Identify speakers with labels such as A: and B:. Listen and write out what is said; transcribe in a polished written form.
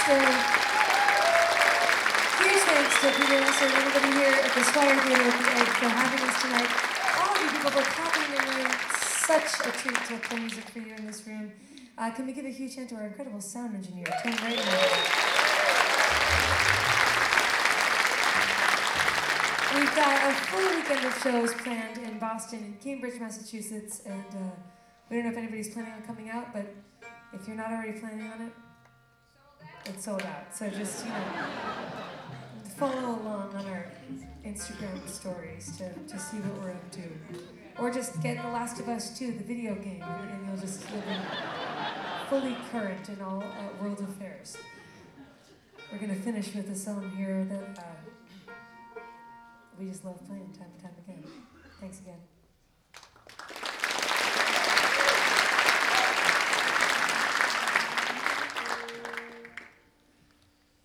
A: Huge thanks to Peter Lesser and everybody here at the Swire Theater for having us tonight. All of you people for clapping in the room. Such a treat to play music for you in this room. Can we give a huge hand to our incredible sound engineer, Tim Reitman? We've got a full weekend of shows planned in Boston and Cambridge, Massachusetts, and we don't know if anybody's planning on coming out, but if you're not already planning on it, it's sold out. So just, follow along on our Instagram stories to see what we're up to. Or just get The Last of Us 2, the video game, and you'll just live fully current in all world affairs. We're going to finish with a song here that we just love playing time and time again. Thanks again.